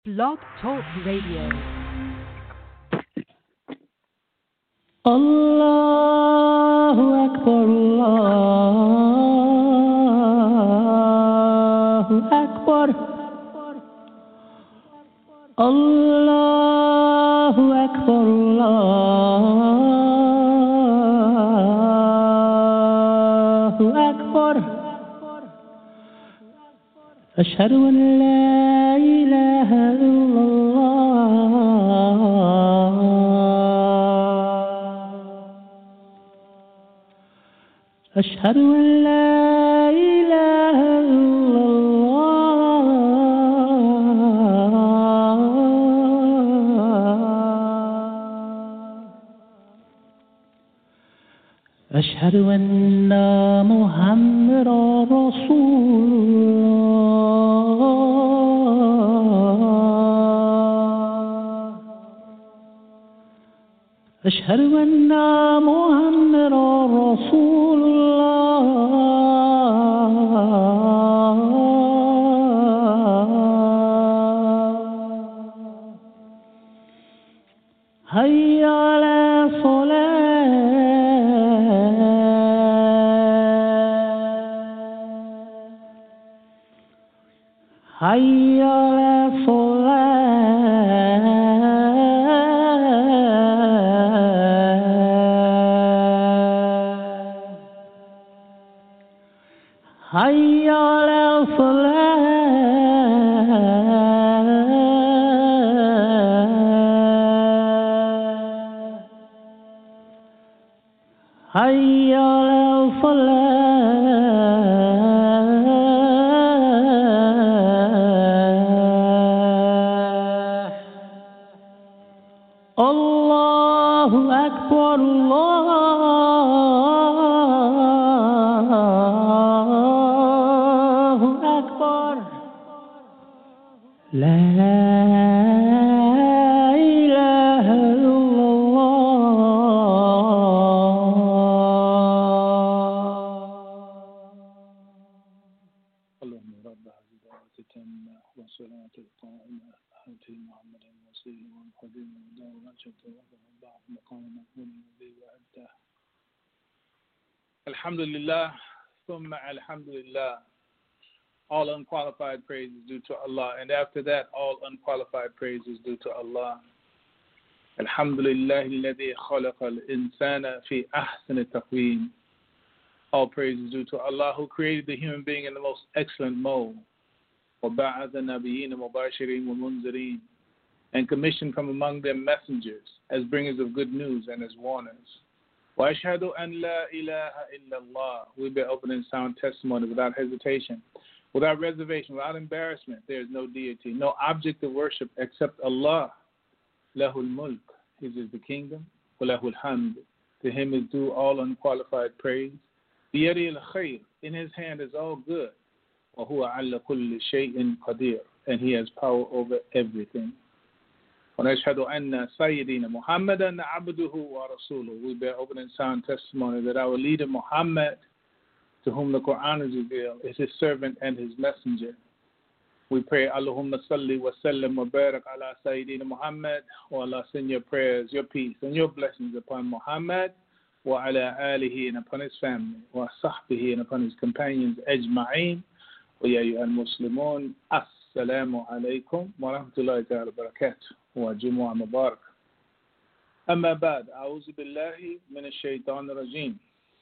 Blog Talk Radio. Allahu Akbar, Allahu Akbar, Allahu Akbar, Allahu Akbar. Ashhadu an la ilaha illallah. أشهد أن لا إله إلا الله. أشهد أن محمدا رسول الله. أشهد أن محمدا رسول الله. حي على الصلاة. حي على حي على الصلاة. حي على الفلاح. الله أكبر، الله أكبر. لا إله إلا الله. اللهم رب هذه الدعوة التامة والصلاة القائمة آت محمدا الوسيلة والفضيلة ودرجة وضع مقام محمود الذي وعدته. Alhamdulillah, thumma alhamdulillah. All unqualified praise is due to Allah, and after that, all unqualified praise is due to Allah. Alhamdulillah, alladhi khalaqa al-insana fi ahsani taqweem. All praise is due to Allah, who created the human being in the most excellent mode. وَبَعَثَ نَبِيِّينَ مُبَاشِرِينَ وَمُنذِرِينَ, and commissioned from among them messengers as bringers of good news and as warners. وَأَشْهَدُ أَنْ لَا إِلَهَ إِلَّا اللَّهُ. We bear open and sound testimony without hesitation, without reservation, without embarrassment. There is no deity, no object of worship except Allah. لَهُ الْمُلْكُ. His is the kingdom. وَلَهُ الْحَمْدُ. To him is due all unqualified praise. بِيَدِهِ الْخَيْرُ. In his hand is all good. وَهُوَ عَلَّى كُلِّ شَيْءٍ قَدِيرٌ. And he has power over everything. وَنَشْهَدُ أَنَّ سَيِّدِينَ مُحَمَّدًا عَبْدُهُ وَرَسُولُهُ. We bear open and sound testimony that our leader Muhammad, to whom the Quran is revealed, is his servant and his messenger. We pray, Allahumma salli wa sallim wa barak ala Sayyidina Muhammad. O Allah, send your prayers, your peace, and your blessings upon Muhammad, wa ala alihi, and upon his family, wa sahbihi, and upon his companions, ajma'een. Wa ya ayyuhal muslimun, assalamu alaykum wa rahmatullahi ta'ala wa barakatuh. Wa Jumu'ah Mubarak. Amma ba'd, a'udhu billahi min ash-shaytan ar-rajim.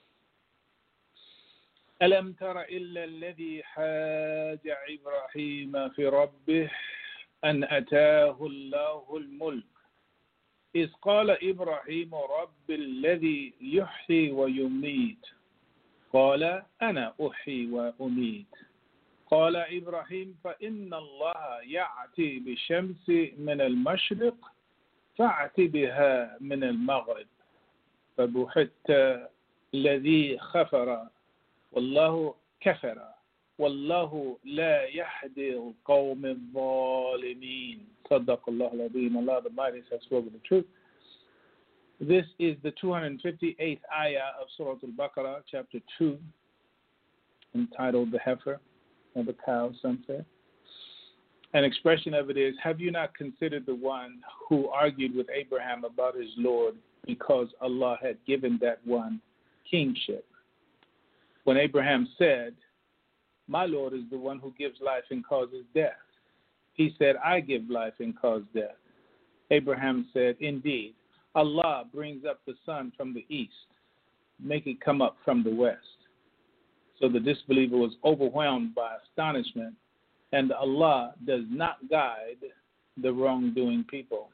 ألم تر إلا الذي حاج إبراهيم في ربه أن أتاه الله الملك إذ قال إبراهيم رب الذي يحيي ويميت قال أنا أحيي وأميت قال إبراهيم فإن الله يأتي بالشمس من المشرق فأت بها من المغرب فبهت الذي خفر والله كفر والله لا يهدي القوم الظالمين. صدق الله العظيم. Allah the Mighty has spoken the truth. This is the 258th ayah of Surah Al-Baqarah, chapter 2, entitled The Heifer, or the cow, some say. An expression of it is, have you not considered the one who argued with Abraham about his Lord because Allah had given that one kingship? When Abraham said, my Lord is the one who gives life and causes death. He said, I give life and cause death. Abraham said, indeed, Allah brings up the sun from the east, make it come up from the west. So the disbeliever was overwhelmed by astonishment, and Allah does not guide the wrongdoing people.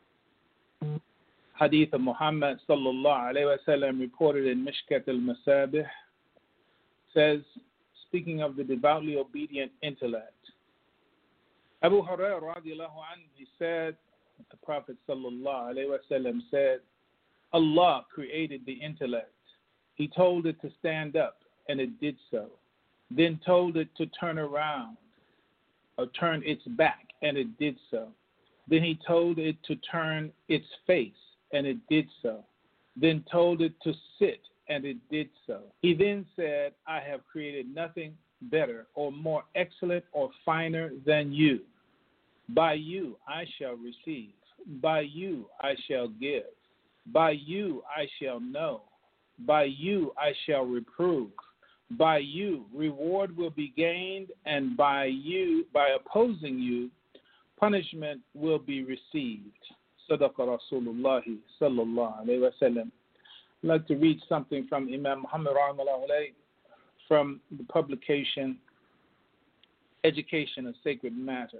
Hadith of Muhammad sallallahu alayhi wa sallam reported in Mishkat al-Masabih says, speaking of the devoutly obedient intellect, Abu Hurairah radiallahu anhu, he said, the Prophet sallallahu alayhi wa sallam said, Allah created the intellect. He told it to stand up, and it did so. Then told it to turn around, or turn its back, and it did so. Then he told it to turn its face, and it did so. Then told it to sit, and it did so. He then said, I have created nothing better or more excellent or finer than you. By you I shall receive. By you I shall give. By you I shall know. By you I shall reprove. By you reward will be gained, and by opposing you, punishment will be received. Sadaqa Rasulullah sallallahu alayhi wa sallam. I'd like to read something from Imam Muhammad rahimahullah alayhi from the publication Education, a Sacred Matter.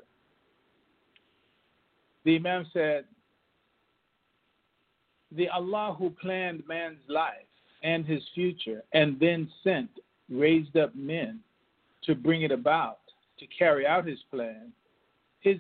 The Imam said, the Allah who planned man's life and his future and then raised up men to bring it about, to carry out his plan, he's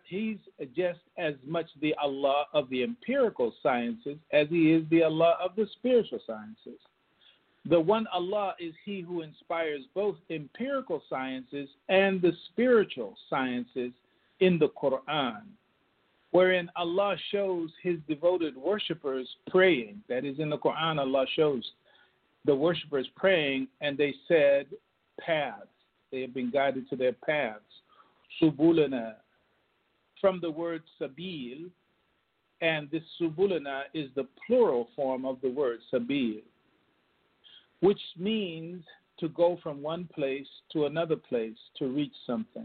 just as much the Allah of the empirical sciences as he is the Allah of the spiritual sciences. The one Allah is he who inspires both empirical sciences and the spiritual sciences in the Quran, wherein Allah shows his devoted worshippers praying. That is, in the Quran, Allah shows the worshippers praying, and they said paths. They have been guided to their paths. Subulana, from the word sabil, and this subulana is the plural form of the word sabil, which means to go from one place to another place to reach something.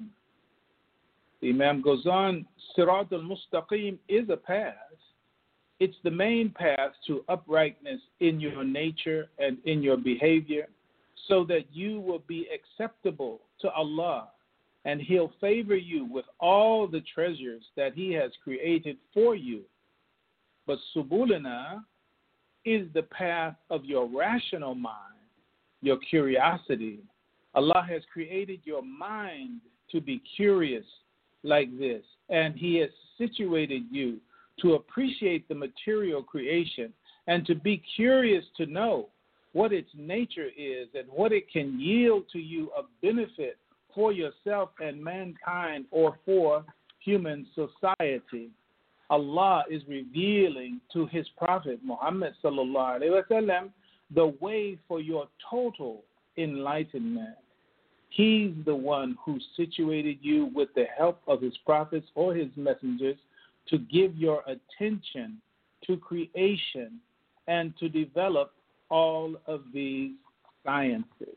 The Imam goes on, Sirat al-Mustaqim is a path. It's the main path to uprightness in your nature and in your behavior, so that you will be acceptable to Allah, and he'll favor you with all the treasures that he has created for you. But subulana is the path of your rational mind, your curiosity. Allah has created your mind to be curious like this, and he has situated you to appreciate the material creation and to be curious to know what its nature is and what it can yield to you of benefit for yourself and mankind or for human society. Allah is revealing to his Prophet Muhammad sallallahu alaihi wasallam the way for your total enlightenment. He's the one who situated you with the help of his prophets or his messengers to give your attention to creation and to develop all of these sciences.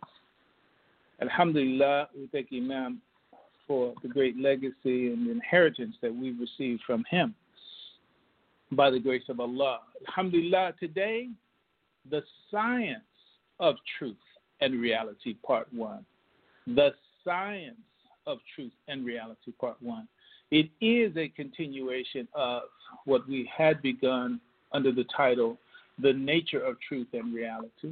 Alhamdulillah, we thank Imam for the great legacy and inheritance that we've received from him by the grace of Allah. Alhamdulillah, today, the science of truth and reality, part 1. The science of truth and reality, part 1. It is a continuation of what we had begun under the title, The Nature of Truth and Reality.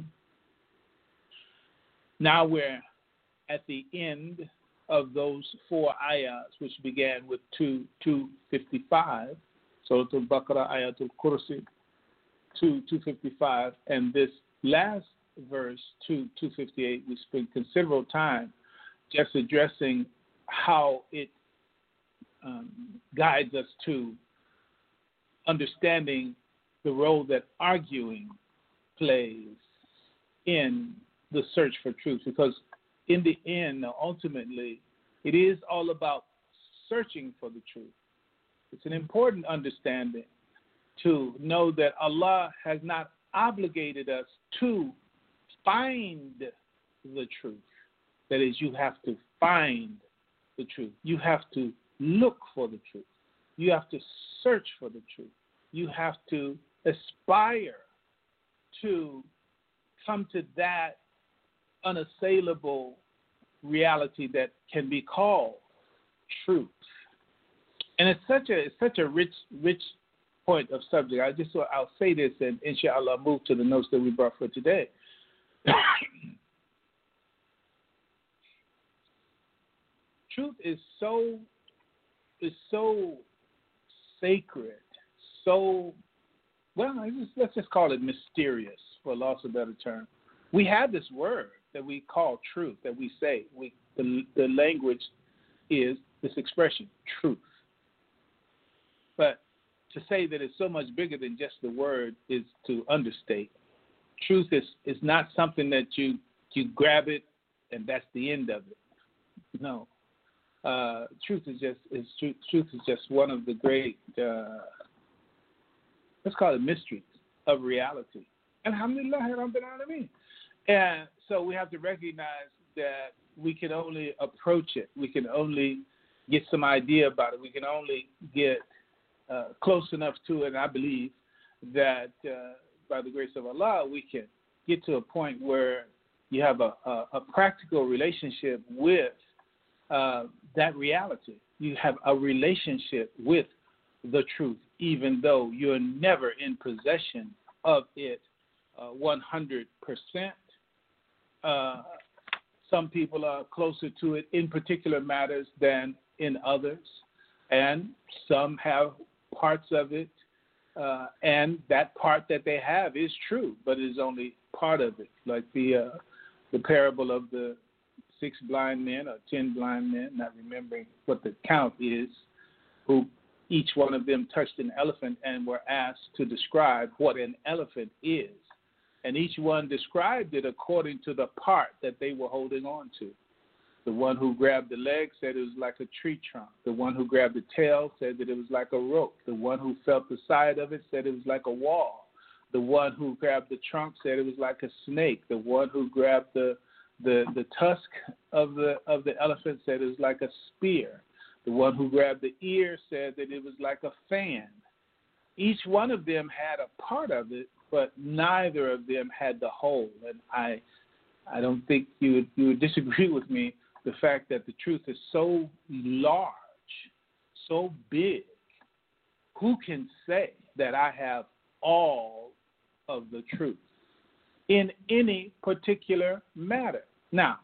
Now we're at the end of those 4 ayahs, which began with 255, Surah Al-Baqarah, Ayatul Kursi, 255, and this last verse, 258, we spent considerable time just addressing how it guides us to understanding the role that arguing plays in the search for truth. Because in the end, ultimately, it is all about searching for the truth. It's an important understanding to know that Allah has not obligated us to find the truth. That is, you have to find the truth. You have to look for the truth. You have to search for the truth. You have to aspire to come to that unassailable reality that can be called truth. And it's such a rich point of subject. I'll say this and inshallah move to the notes that we brought for today. Truth is so sacred, let's just call it mysterious, for loss of a better term. We have this word that we call truth, that we say. The language is this expression, truth. But to say that it's so much bigger than just the word is to understate. Truth is not something that you grab it and that's the end of it. No. Truth is just one of the great, let's call it mysteries of reality. Alhamdulillah, Rabbil Alameen. And so we have to recognize that we can only approach it. We can only get some idea about it. We can only get close enough to it. And I believe that by the grace of Allah, we can get to a point where you have a practical relationship with that reality. You have a relationship with the truth, even though you're never in possession of it 100%. Some people are closer to it in particular matters than in others, and some have parts of it, and that part that they have is true, but is only part of it, like the parable of the 6 blind men or 10 blind men, not remembering what the count is, who each one of them touched an elephant and were asked to describe what an elephant is. And each one described it according to the part that they were holding on to. The one who grabbed the leg said it was like a tree trunk. The one who grabbed the tail said that it was like a rope. The one who felt the side of it said it was like a wall. The one who grabbed the trunk said it was like a snake. The one who grabbed the tusk of the elephant said it was like a spear. The one who grabbed the ear said that it was like a fan. Each one of them had a part of it, but neither of them had the whole. And I don't think you would disagree with me, the fact that the truth is so large, so big. Who can say that I have all of the truth in any particular matter? Now,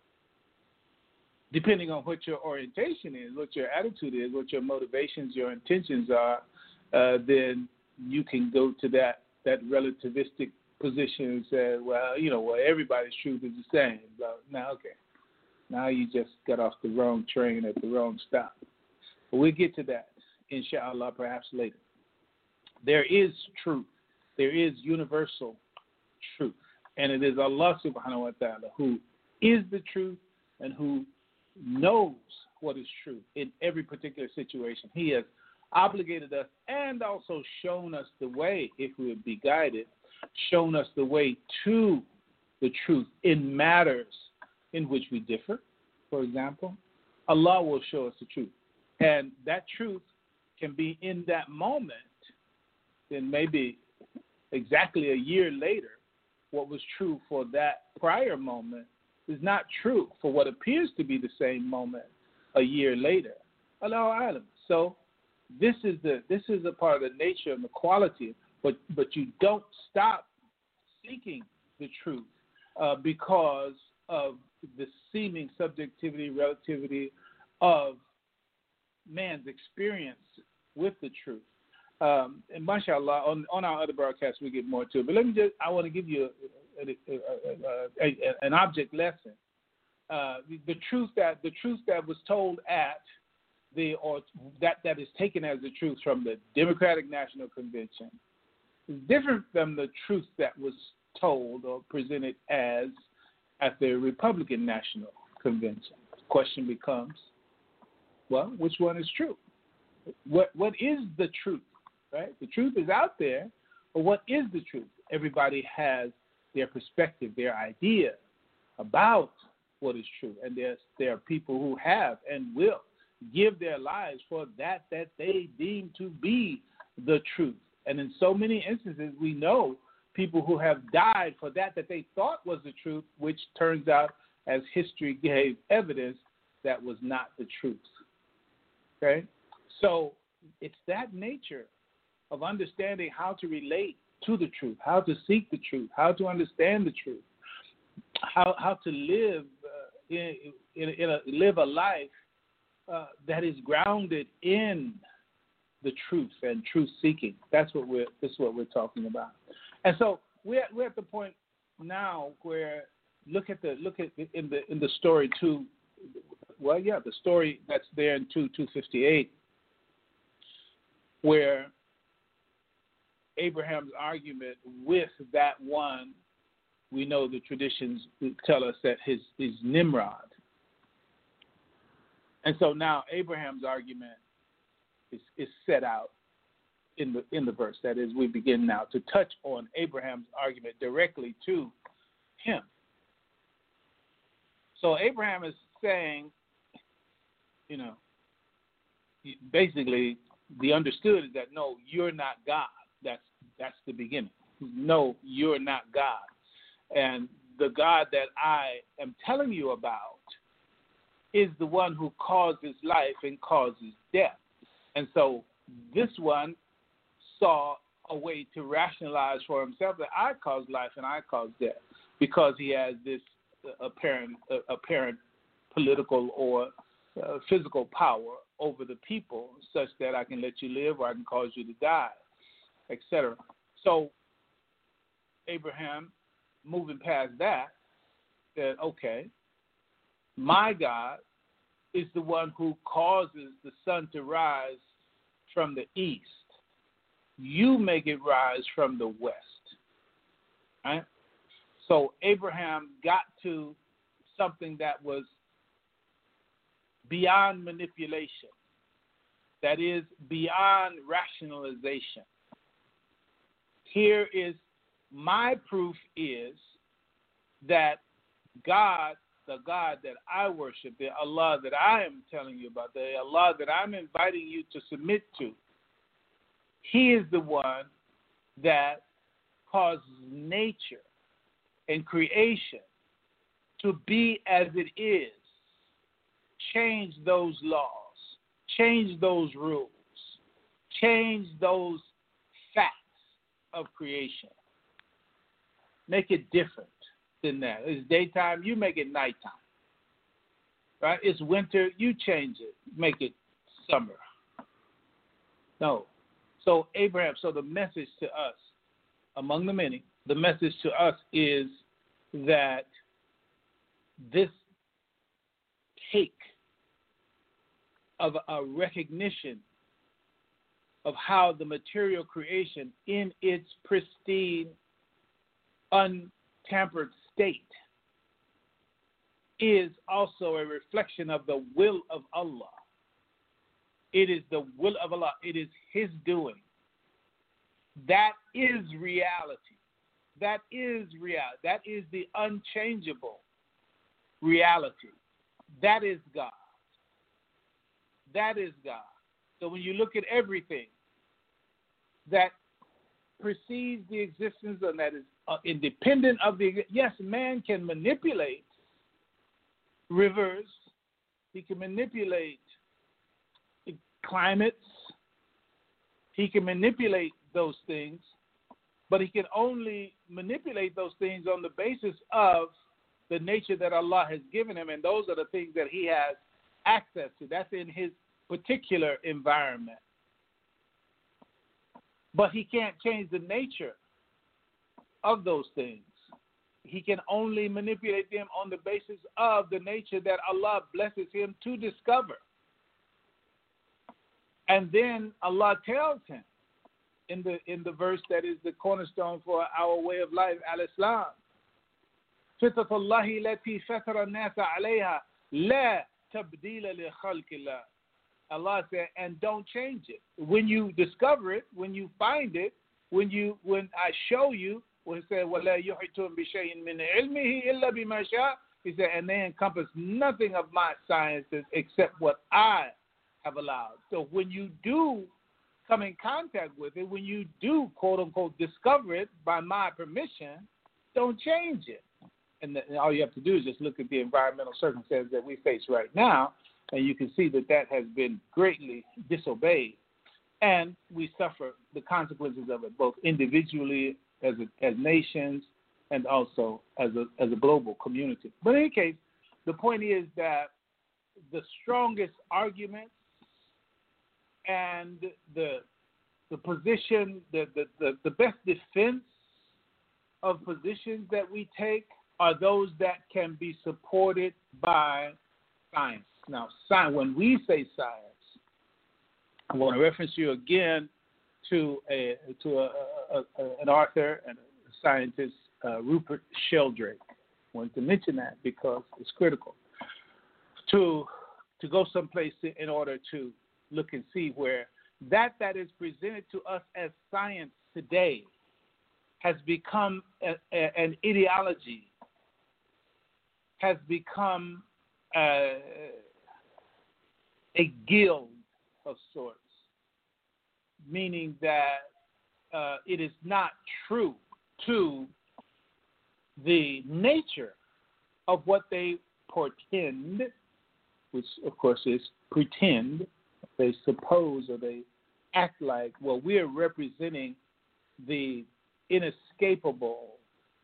depending on what your orientation is, what your attitude is, what your motivations, your intentions are, then you can go to that relativistic position and say, well, everybody's truth is the same. But now, okay. Now you just got off the wrong train at the wrong stop. But we'll get to that, inshallah, perhaps later. There is truth. There is universal truth. And it is Allah subhanahu wa ta'ala who is the truth and who knows what is true in every particular situation. He has obligated us and also shown us the way, if we would be guided, shown us the way to the truth in matters in which we differ. For example, Allah will show us the truth. And that truth can be in that moment, then maybe exactly a year later, what was true for that prior moment is not true for what appears to be the same moment a year later. Allahu A'lam. So this is a part of the nature and the quality, but you don't stop seeking the truth because of the seeming subjectivity, relativity of man's experience with the truth. And mashallah, on our other broadcasts we get more to it. But I want to give you an object lesson. The truth that was told at that is taken as the truth from the Democratic National Convention is different from the truth that was told or presented as at the Republican National Convention. The question becomes, Well, which one is true? What is the truth, right? The truth is out there, but what is the truth? Everybody has their perspective, their idea about what is true, and there are people who have and will give their lives for that they deem to be the truth. And in so many instances, we know people who have died for that they thought was the truth, which turns out, as history gave evidence, that was not the truth. Okay? So it's that nature of understanding how to relate to the truth, how to seek the truth, how to understand the truth, how to live live a life that is grounded in the truth and truth seeking. This is what we're talking about. And so we're at the point now where look at in the story 2. Well, yeah, the story that's there in 2:258, where Abraham's argument with that one, we know the traditions tell us that is Nimrod. And so now Abraham's argument is set out in the verse. That is, we begin now to touch on Abraham's argument directly to him. So Abraham is saying, basically the understood is that no, you're not God. That's the beginning. No, you're not God. And the God that I am telling you about is the one who causes life and causes death. And so this one saw a way to rationalize for himself that I cause life and I cause death, because he has this apparent political or physical power over the people, such that I can let you live or I can cause you to die, etc. So Abraham, moving past that, said, okay, my God is the one who causes the sun to rise from the east. You make it rise from the west. Right? So Abraham got to something that was beyond manipulation, that is beyond rationalization. Here is my proof is that God, the God that I worship, the Allah that I am telling you about, the Allah that I'm inviting you to submit to, He is the one that causes nature and creation to be as it is. Change those laws, change those rules, change those facts of creation. Make it different than that. It's daytime, you make it nighttime. Right? It's winter, you change it, make it summer. No. So Abraham, so the message to us, among the many, the message to us is that this take of a recognition of how the material creation in its pristine, untampered state is also a reflection of the will of Allah. It is the will of Allah. It is His doing. That is reality. That is reality. That is the unchangeable reality. That is God. That is God. So when you look at everything that precedes the existence and that is independent of yes, man can manipulate rivers. He can manipulate climates. He can manipulate those things, but he can only manipulate those things on the basis of the nature that Allah has given him, and those are the things that he has access to. That's in his particular environment. But he can't change the nature of those things. He can only manipulate them on the basis of the nature that Allah blesses him to discover. And then Allah tells him in the verse that is the cornerstone for our way of life, al-Islam, فِطْرَةَ اللَّهِ الَّتِي فَطَرَ النَّاسَ عَلَيْهَا لَا تَبْدِيلَ لِخَلْقِ اللَّهِ Allah said, and don't change it. When you discover it, when you find it, when I show you, when it said, وَلَا يُحِيطُونَ بِشَيْءٍ مِّنْ عِلْمِهِ إِلَّا بِمَا شَاءَ, he said, and they encompass nothing of my sciences except what I have allowed. So when you do come in contact with it, when you do, quote unquote, discover it by my permission, don't change it. And all you have to do is just look at the environmental circumstances that we face right now, and you can see that has been greatly disobeyed. And we suffer the consequences of it, both individually, as nations, and also as a global community. But in any case, the point is that the strongest arguments and the position, the best defense of positions that we take are those that can be supported by science. Now, when we say science, I want to reference you again to an author and a scientist, Rupert Sheldrake. I wanted to mention that because it's critical to go someplace in order to look and see where that is presented to us as science today has become an ideology, has become a guild of sorts, meaning that it is not true to the nature of what they portend, which of course is pretend. They suppose or they act like, well, we're representing the inescapable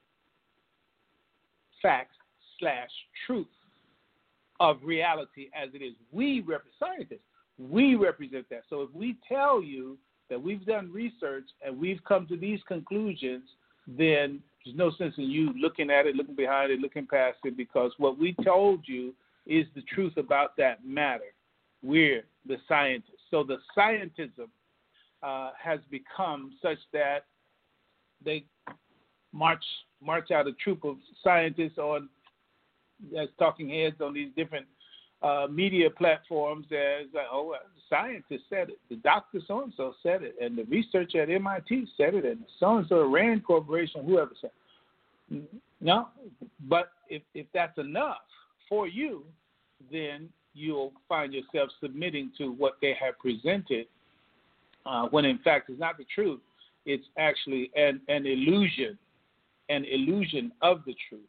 facts / truth of reality as it is. We represent scientists. We represent that. So if we tell you that we've done research and we've come to these conclusions, then there's no sense in you looking at it, looking behind it, looking past it, because what we told you is the truth about that matter. We're the scientists. So the scientism has become such that they march out a troop of scientists as talking heads on these different media platforms as like, oh, well, the scientist said it, the doctor so-and-so said it, and the researcher at MIT said it, and so-and-so Rand Corporation, whoever said it. No, but if that's enough for you, then you'll find yourself submitting to what they have presented, when in fact it's not the truth. It's actually an illusion of the truth.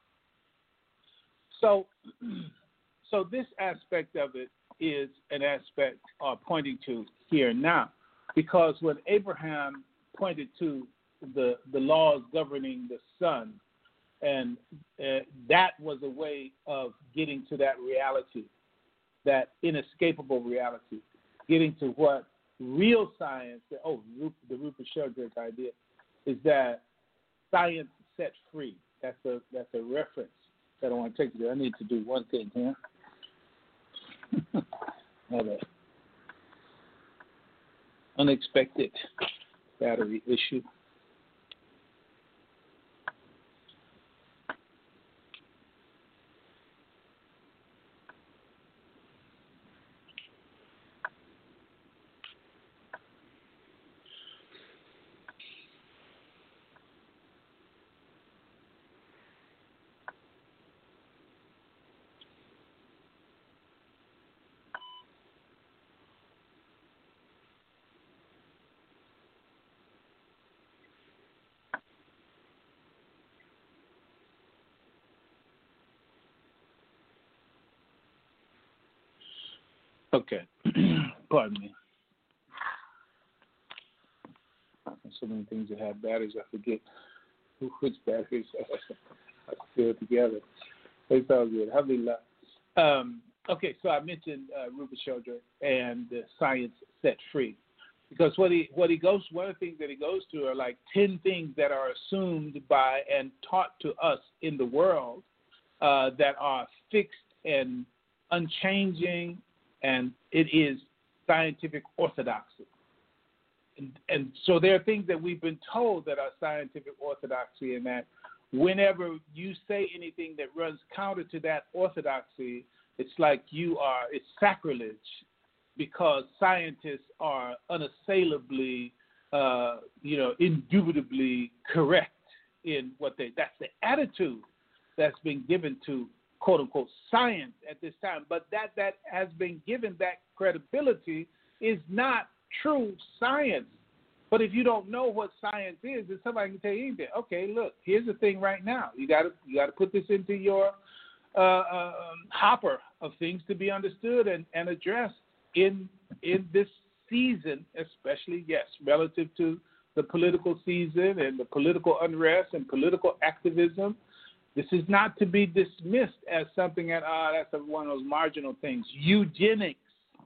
So this aspect of it is an aspect pointing to here and now, because when Abraham pointed to the laws governing the sun, and that was a way of getting to that reality, that inescapable reality, getting to what real science, the Rupert Sheldrake idea, is that science set free. That's a reference that I want to take you there. I need to do one thing here. Have an unexpected battery issue. Okay, pardon me. So many things that have batteries, I forget which batteries are still together. It's all good. Alhamdulillah. Okay, so I mentioned Rupert Sheldrake and the science set free, because one of the things that he goes through are like 10 things that are assumed by and taught to us in the world that are fixed and unchanging. And it is scientific orthodoxy. And so there are things that we've been told that are scientific orthodoxy, and that whenever you say anything that runs counter to that orthodoxy, it's like it's sacrilege because scientists are unassailably, indubitably correct in what that's the attitude that's been given to quote unquote science at this time. But that has been given that credibility is not true science. But if you don't know what science is, then somebody can tell you anything. Okay, look, here's the thing right now. You got to put this into your hopper of things to be understood and addressed in this season, especially, yes, relative to the political season and the political unrest and political activism. This is not to be dismissed as something that's one of those marginal things. Eugenics,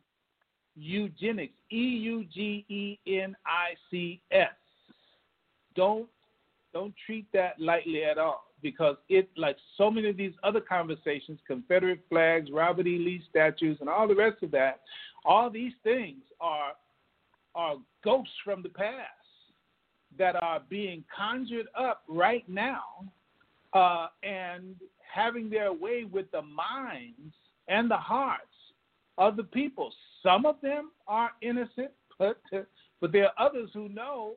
EUGENICS. Don't treat that lightly at all, because it, like so many of these other conversations, Confederate flags, Robert E. Lee statues, and all the rest of that, all these things are ghosts from the past that are being conjured up right now and having their way with the minds and the hearts of the people. Some of them are innocent, but there are others who know,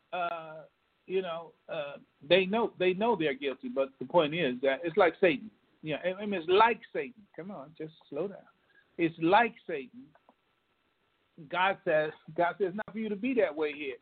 they know they're guilty. But the point is that it's like Satan. Yeah, I mean, it's like Satan. Come on, just slow down. It's like Satan. God says not for you to be that way here.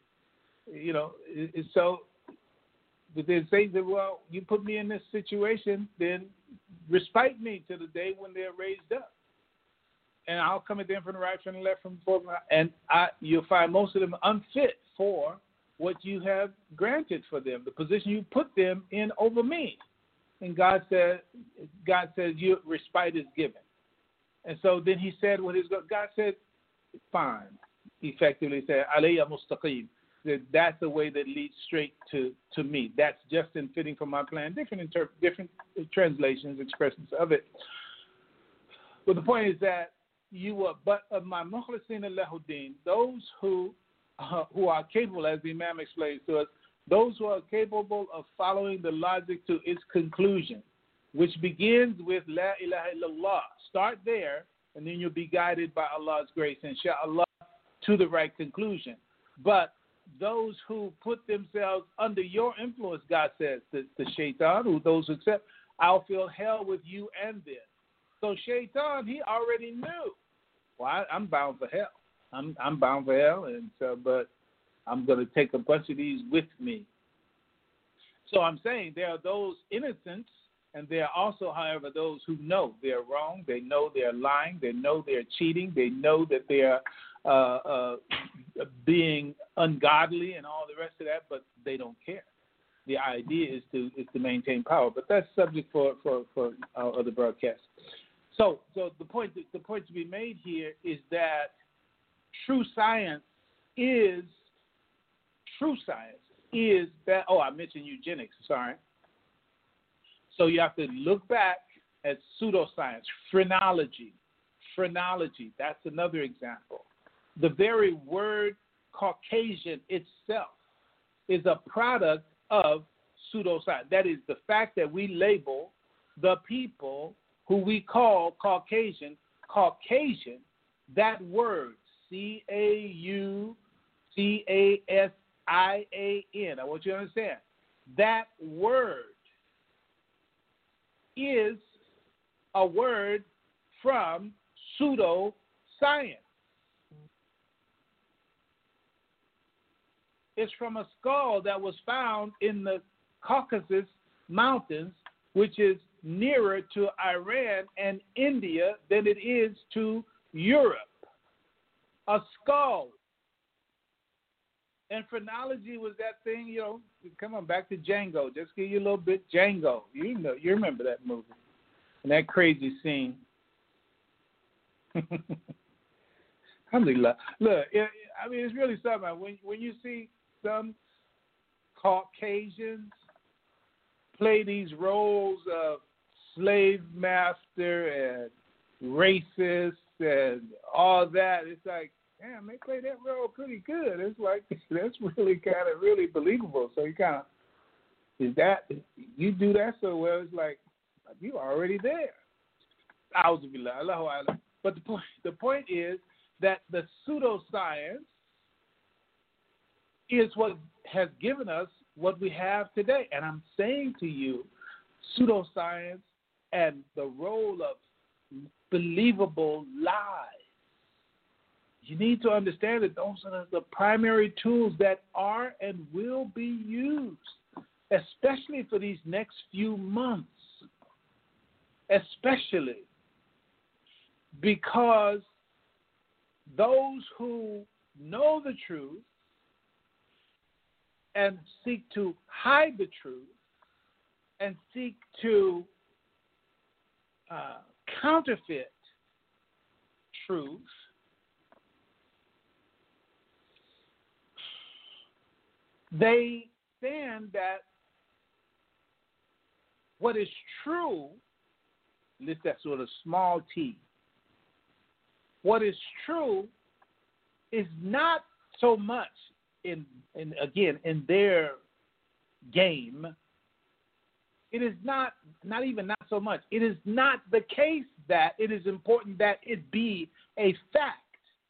So, but then Satan said, well, you put me in this situation, then respite me to the day when they're raised up. And I'll come at them from the right, from the left, from before, and you'll find most of them unfit for what you have granted for them, the position you put them in over me. And God says, your respite is given. And so then he said, God said, fine. Effectively said, alayya mustaqim. That's the way that leads straight to me. That's just in fitting for my plan. Different translations, expressions of it. But the point is that my mukhlisin lahuddin, those who are capable, as the Imam explains to us, those who are capable of following the logic to its conclusion, which begins with La ilaha illallah. Start there, and then you'll be guided by Allah's grace, inshallah, to the right conclusion. But those who put themselves under your influence, God says, the shaitan, those who accept, I'll fill hell with you and them. So shaitan, he already knew. Well, I'm bound for hell. I'm bound for hell, and so, but I'm going to take a bunch of these with me. So I'm saying there are those innocents, and there are also, however, those who know they're wrong. They know they're lying. They know they're cheating. They know that they're being ungodly and all the rest of that, but they don't care. The idea is to maintain power, but that's subject for our other broadcasts. So the point to be made here is that true science is that. Oh, I mentioned eugenics. Sorry. So you have to look back at pseudoscience, phrenology. That's another example. The very word Caucasian itself is a product of pseudoscience. That is the fact that we label the people who we call Caucasian, that word, CAUCASIAN. I want you to understand. That word is a word from pseudoscience. It's from a skull that was found in the Caucasus Mountains, which is nearer to Iran and India than it is to Europe. A skull. And phrenology was that thing, come on, back to Django. Just give you a little bit Django. You remember that movie. And that crazy scene. Alhamdulillah. Look, it's really something. When you see some Caucasians play these roles of slave master and racist and all that, it's like, damn, they play that role pretty good. It's like, that's really kind of really believable. So you kind of, you do that so well, it's like, you already there. But the point is, that the pseudoscience is what has given us what we have today. And I'm saying to you, pseudoscience and the role of believable lies. You need to understand that those are the primary tools that are and will be used, especially for these next few months, especially because those who know the truth and seek to hide the truth and seek to counterfeit truth they stand that what is true, list that sort of small t, what is true is not so much in their game. It is not even not so much. It is not the case that it is important that it be a fact.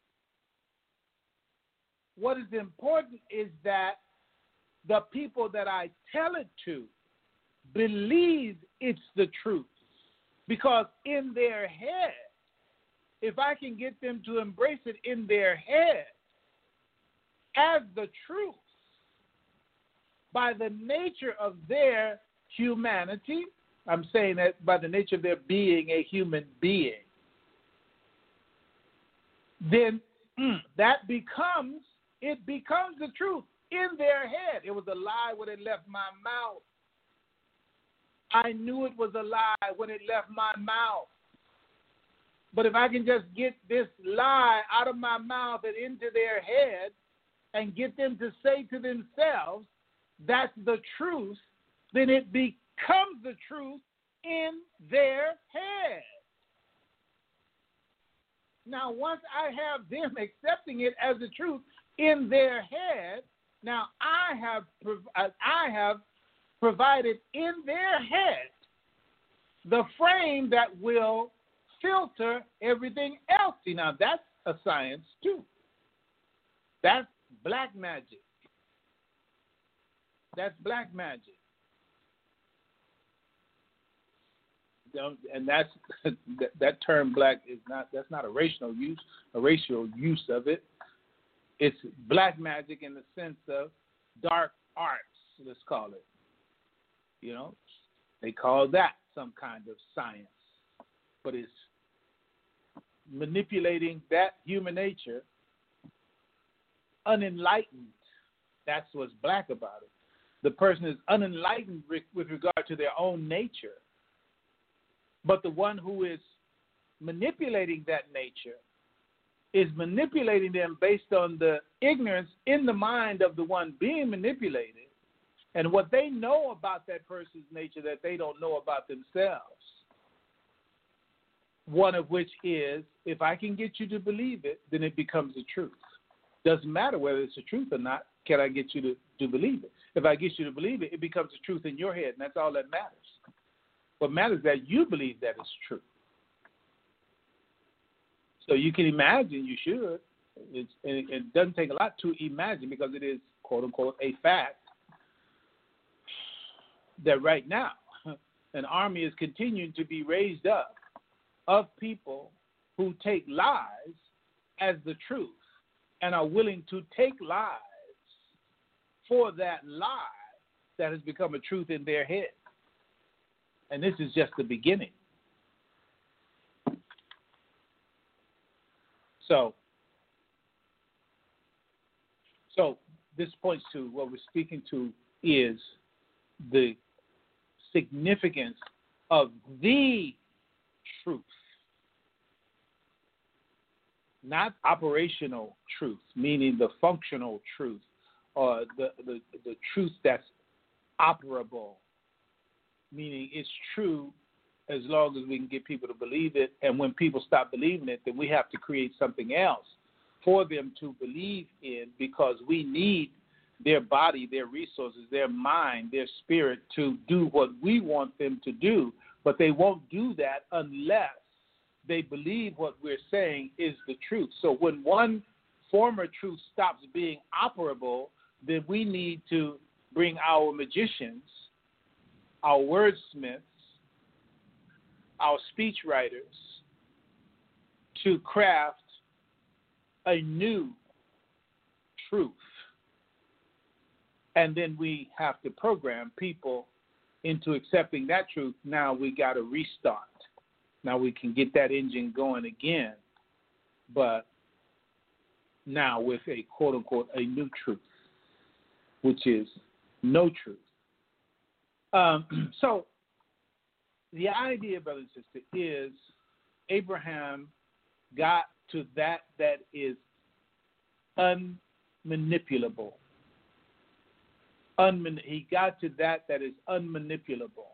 What is important is that the people that I tell it to believe it's the truth. Because in their head, if I can get them to embrace it in their head as the truth, by the nature of their humanity, I'm saying that by the nature of their being a human being, then that becomes the truth in their head. It was a lie when it left my mouth. I knew it was a lie when it left my mouth. But if I can just get this lie out of my mouth and into their head and get them to say to themselves, that's the truth, then it becomes the truth in their head. Now, once I have them accepting it as the truth in their head, now I have provided in their head the frame that will filter everything else. See, now that's a science too. That's black magic. That's black magic. And that's that term black is that's not a racial use of it. It's black magic in the sense of dark arts, let's call it. You know, they call that some kind of science. But it's manipulating that human nature unenlightened. That's what's black about it. The person is unenlightened with regard to their own nature. But the one who is manipulating that nature is manipulating them based on the ignorance in the mind of the one being manipulated and what they know about that person's nature that they don't know about themselves. One of which is, if I can get you to believe it, then it becomes the truth. Doesn't matter whether it's the truth or not, can I get you to believe it? If I get you to believe it, it becomes the truth in your head, and that's all that matters. What matters is that you believe that it's true. So you can imagine, you should. It doesn't take a lot to imagine because it is, quote unquote, a fact that right now an army is continuing to be raised up of people who take lies as the truth and are willing to take lies for that lie that has become a truth in their head. And this is just the beginning. So this points to what we're speaking to is the significance of the truth, not operational truth, meaning the functional truth or the truth that's operable, meaning it's true as long as we can get people to believe it. And when people stop believing it, then we have to create something else for them to believe in because we need their body, their resources, their mind, their spirit to do what we want them to do. But they won't do that unless they believe what we're saying is the truth. So when one former truth stops being operable, then we need to bring our magicians, our wordsmiths, our speech writers to craft a new truth. And then we have to program people into accepting that truth. Now we got to restart. Now we can get that engine going again, but now with a quote-unquote a new truth, which is no truth. So the idea, brother and sister, is Abraham got to that is unmanipulable. He got to that is unmanipulable.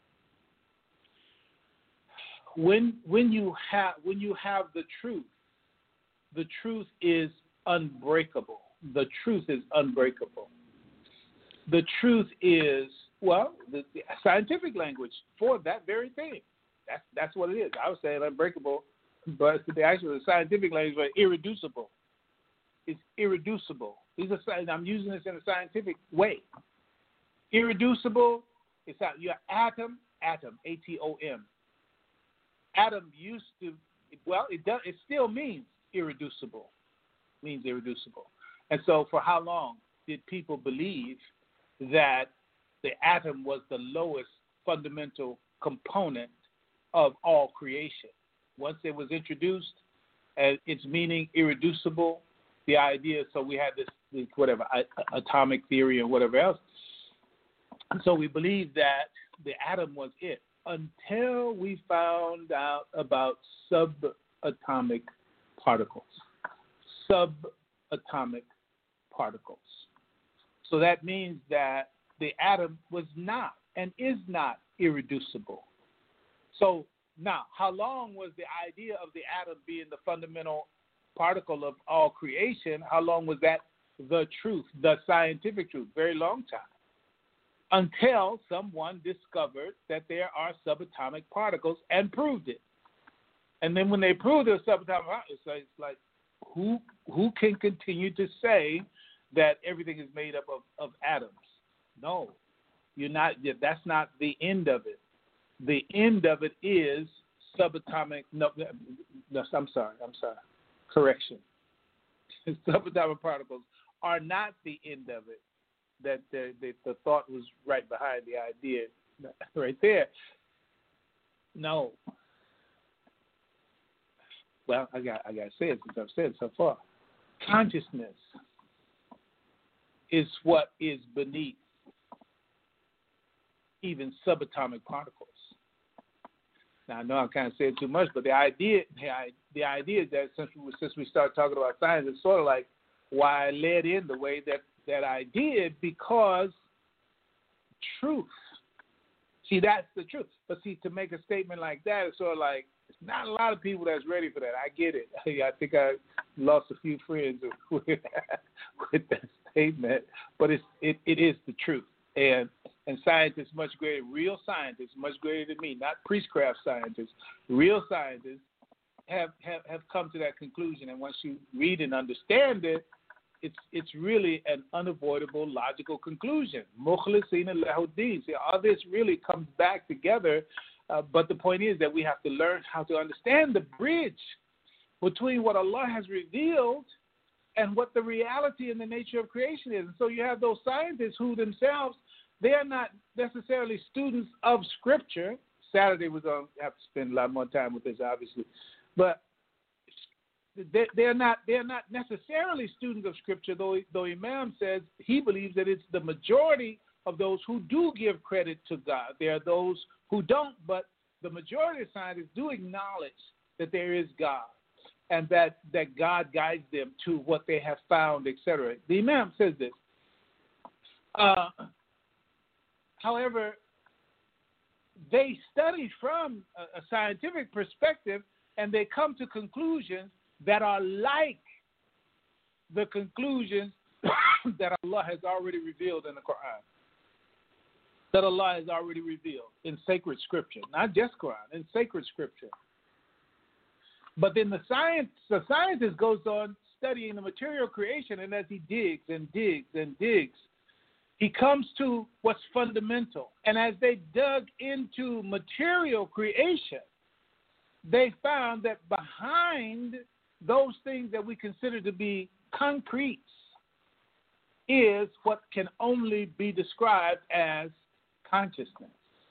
When you have the truth is unbreakable. The truth is unbreakable. The truth is, well, the scientific language for that very thing. That's what it is. I was saying unbreakable, but the actual scientific language is irreducible. It's irreducible. I'm using this in a scientific way. Irreducible. It's your atom, atom. Atom used to, well, it still means irreducible. And so for how long did people believe that the atom was the lowest fundamental component of all creation? Once it was introduced as its meaning irreducible, the idea, so we had this whatever, atomic theory and whatever else. And so we believed that the atom was it until we found out about subatomic particles. Subatomic particles. So that means that the atom was not and is not irreducible. So now, how long was the idea of the atom being the fundamental particle of all creation? How long was that the truth, the scientific truth? Very long time. Until someone discovered that there are subatomic particles and proved it. And then when they proved there were subatomic particles, it's like who can continue to say that everything is made up of atoms? No, you're not. That's not the end of it. The end of it is subatomic. No, I'm sorry. Correction. Subatomic particles are not the end of it. That the thought was right behind the idea, right there. No. Well, I got to say it since I've said it so far. Consciousness is what is beneath even subatomic particles. Now I know I'm kind of saying too much, but the idea is that since we start talking about science, it's sort of like why I led in the way that I did, because truth. See, that's the truth. But see, to make a statement like that, it's sort of like, it's not a lot of people that's ready for that. I get it. I think I lost a few friends with that statement, but it is the truth. And scientists much greater, real scientists much greater than me, not priestcraft scientists, real scientists have come to that conclusion. And once you read and understand it, it's really an unavoidable logical conclusion. Mukhlisina lahu din. See, all this really comes back together. But the point is that we have to learn how to understand the bridge between what Allah has revealed and what the reality and the nature of creation is. And so you have those scientists who themselves, they are not necessarily students of Scripture. Saturday we're going to have to spend a lot more time with this, obviously. But they're not necessarily students of Scripture, though Imam says he believes that it's the majority of those who do give credit to God. There are those who don't, but the majority of scientists do acknowledge that there is God and that God guides them to what they have found, etc. The Imam says this. However, they study from a scientific perspective, and they come to conclusions that are like the conclusions that Allah has already revealed in the Quran. That Allah has already revealed in sacred scripture, not just Quran, in sacred scripture. But then the scientist goes on studying the material creation, and as he digs and digs and digs, he comes to what's fundamental. And as they dug into material creation, they found that behind those things that we consider to be concretes is what can only be described as consciousness.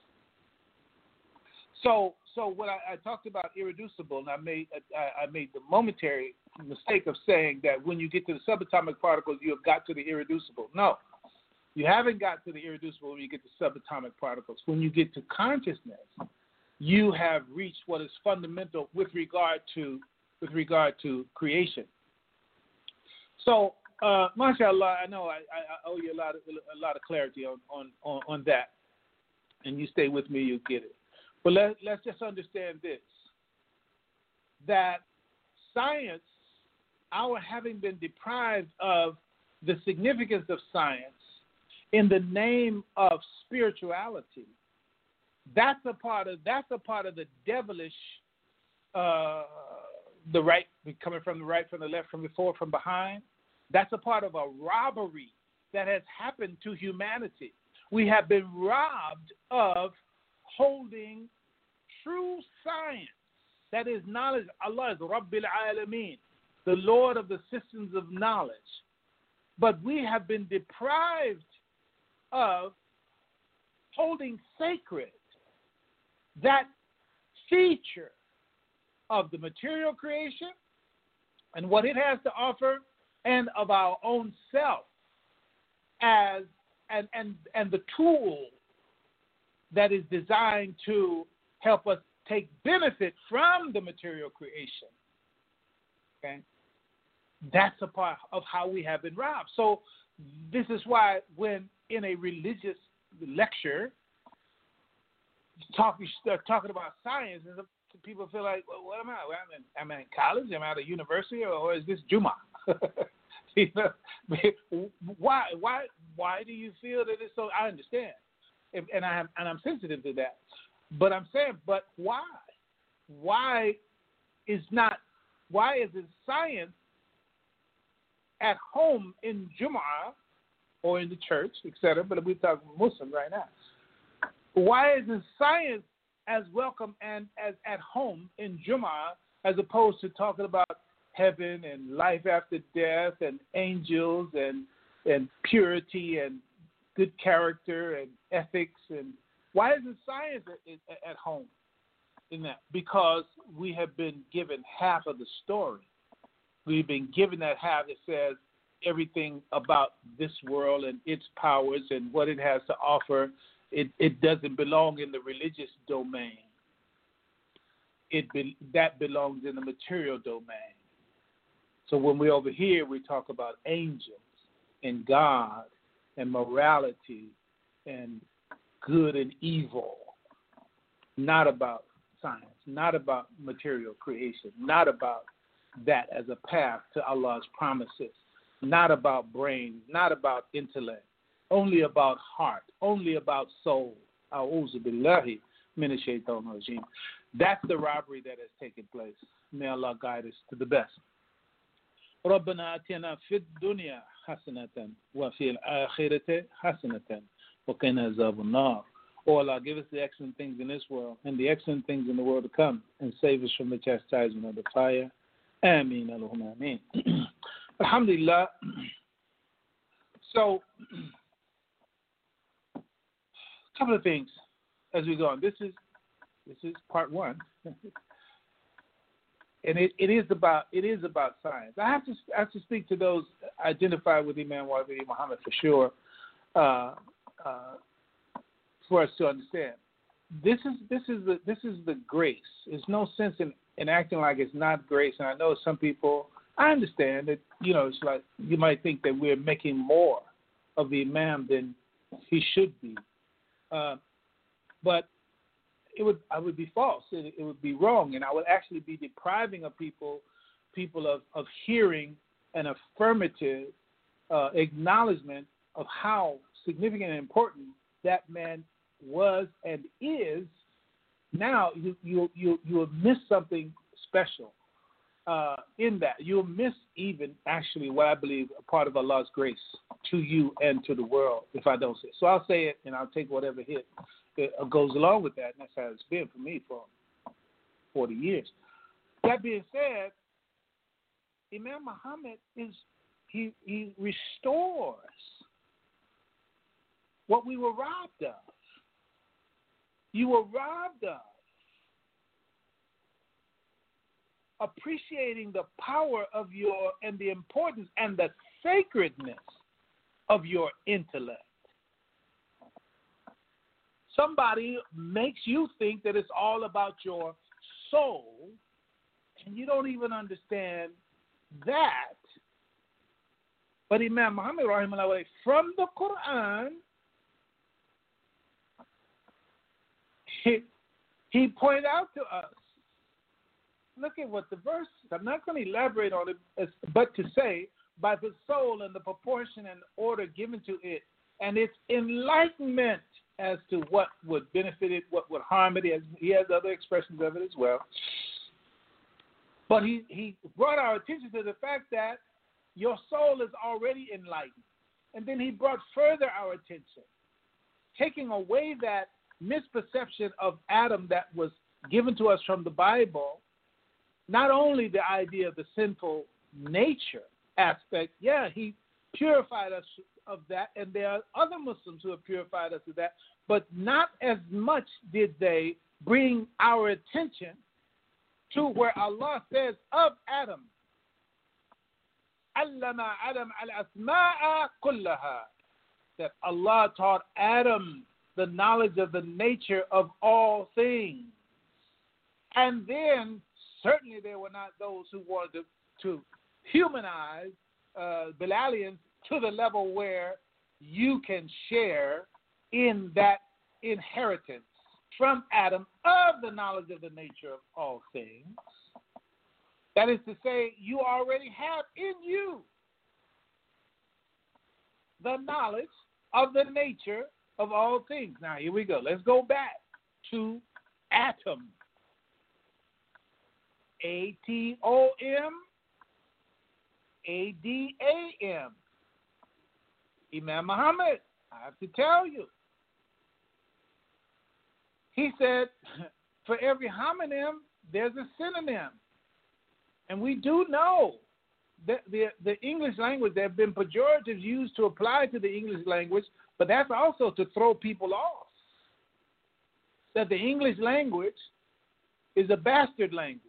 So when I talked about irreducible, and I made the momentary mistake of saying that when you get to the subatomic particles, you have got to the irreducible. No, you haven't got to the irreducible when you get to subatomic particles. When you get to consciousness, you have reached what is fundamental with regard to creation. So, mashallah, I know I owe you a lot of clarity on that, and you stay with me, you get it. But let's just understand this: that science, our having been deprived of the significance of science in the name of spirituality, that's a part of the devilish, the right coming from the right, from the left, from before, from behind. That's a part of a robbery that has happened to humanity. We have been robbed of holding true science, that is knowledge. Allah is Rabbil Alameen, the Lord of the systems of knowledge. But we have been deprived of holding sacred that feature of the material creation and what it has to offer, and of our own self as and the tool that is designed to help us take benefit from the material creation. Okay? That's a part of how we have been robbed. So this is why when in a religious lecture, talking about science, and people feel like, well, what am I? Am I in college? Am I at a university? Or is this Juma? You know, why do you feel that it's so? I understand, and I'm sensitive to that. But I'm saying, but why? Why is it science at home in Jumu'ah or in the church, etc.? But we're talking Muslim right now. Why isn't science as welcome and as at home in Jumu'ah as opposed to talking about heaven and life after death and angels and purity and good character and ethics? And why isn't science at home in that? Because we have been given half of the story. We've been given that half that says everything about this world and its powers and what it has to offer. It doesn't belong in the religious domain. That belongs in the material domain. So when we're over here, we talk about angels and God and morality and good and evil, not about science, not about material creation, not about that as a path to Allah's promises, not about brain, not about intellect, only about heart, only about soul. A'udhu billahi minash shaitanir rajim. That's the robbery that has taken place. May Allah guide us to the best. ربنا آتنا في الدنيا حسنة وفي الآخرة حسنة وقنا عذاب النار. Oh Allah, give us the excellent things in this world and the excellent things in the world to come, and save us from the chastisement of the fire. Ameen. Allahumma ameen. Alhamdulillah. So, a couple of things as we go on. This is part one. And it is about science. I have to speak to those identified with Imam Wahidi Muhammad for sure, for us to understand. This is the grace. There's no sense in acting like it's not grace. And I know some people. I understand that, you know, it's like you might think that we're making more of the Imam than he should be, but I would be false. It would be wrong, and I would actually be depriving of people of hearing an affirmative acknowledgement of how significant and important that man was and is. Now you will miss something special in that. You'll miss even actually what I believe a part of Allah's grace to you and to the world if I don't say it. So I'll say it and I'll take whatever hit goes along with that. And that's how it's been for me for 40 years. That being said, Imam Muhammad he restores what we were robbed of. You were robbed of appreciating the power of and the importance and the sacredness of your intellect. Somebody makes you think that it's all about your soul, and you don't even understand that. But Imam Muhammad, rahimahullah, from the Quran, he pointed out to us, look at what the verse is. I'm not going to elaborate on it, but to say, by the soul and the proportion and order given to it, and its enlightenment as to what would benefit it, what would harm it. He has other expressions of it as well. But he brought our attention to the fact that your soul is already enlightened. And then he brought further our attention, taking away that misperception of Adam that was given to us from the Bible, not only the idea of the sinful nature aspect, he purified us of that, and there are other Muslims who have purified us of that, but not as much did they bring our attention to where Allah says of Adam, Allama Adam al-asma'a kullaha, that Allah taught Adam the knowledge of the nature of all things. And then certainly there were not those who wanted to humanize Bilalians to the level where you can share in that inheritance from Adam of the knowledge of the nature of all things. That is to say, you already have in you the knowledge of the nature of all things. Now, here we go. Let's go back to Atom. A-T-O-M, A-D-A-M. Imam Muhammad, I have to tell you. He said, for every homonym, there's a synonym. And we do know that the English language, there have been pejoratives used to apply to the English language, but that's also to throw people off. That the English language is a bastard language.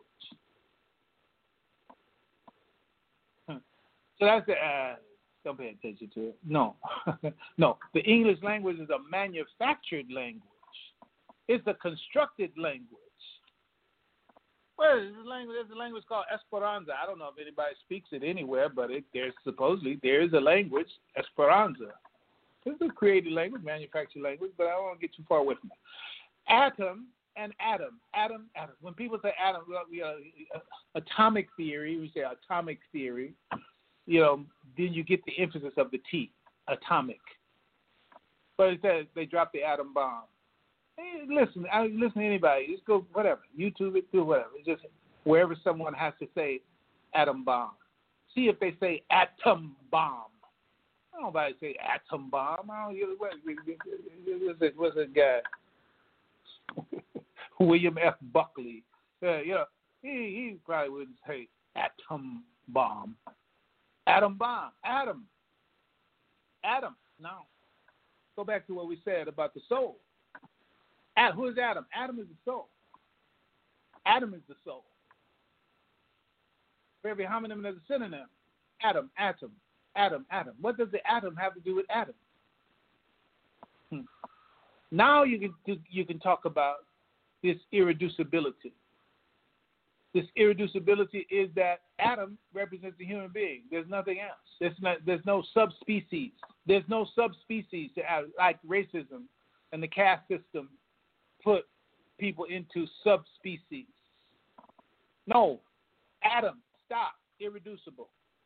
So that's the, don't pay attention to it. No. No, the English language is a manufactured language. It's a constructed language. Well, there's a language called Esperanza. I don't know if anybody speaks it anywhere, but there's supposedly there is a language, Esperanza. It's a created language, manufactured language, but I don't want to get too far away from it. Atom and atom. When people say atom, atomic theory, we say atomic theory, then you get the emphasis of the T, atomic. But it says they dropped the atom bomb. Hey, listen to anybody. Just go, whatever. YouTube it, do whatever. It's just wherever someone has to say atom bomb. See if they say atom bomb. I don't know nobody say atom bomb. I don't what's that guy? William F. Buckley. He probably wouldn't say atom bomb. Atom bomb. Atom. No. Go back to what we said about the soul. Who is Adam? Adam is the soul. Adam is the soul. For every homonym, there's a synonym. Adam, atom. What does the atom have to do with Adam? Now you can talk about this irreducibility. This irreducibility is that Adam represents the human being. There's nothing else. There's no subspecies. There's no subspecies to Adam, like racism and the caste system put people into subspecies. No, Adam, stop, irreducible.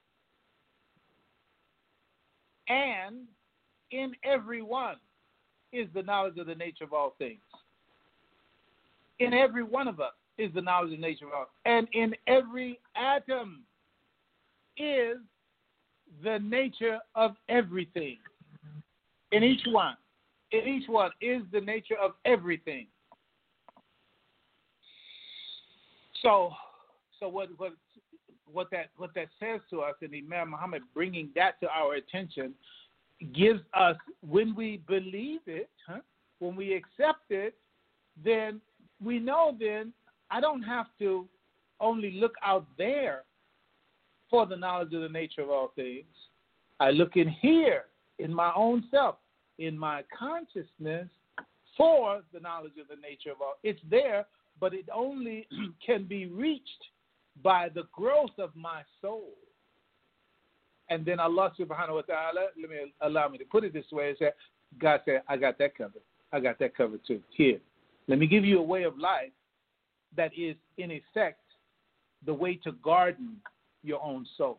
And in every one is the knowledge of the nature of all things. In every one of us is the knowledge of nature of all. And in every atom is the nature of everything. In each one is the nature of everything. So what that says to us, and Imam Muhammad bringing that to our attention, gives us, when we believe it, when we accept it, then we know then I don't have to only look out there for the knowledge of the nature of all things. I look in here, in my own self, in my consciousness, for the knowledge of the nature of all. It's there, but it only can be reached by the growth of my soul. And then Allah subhanahu wa ta'ala, allow me to put it this way, is that God said, I got that covered. I got that covered too. Here, let me give you a way of life that is, in effect, the way to garden your own soul.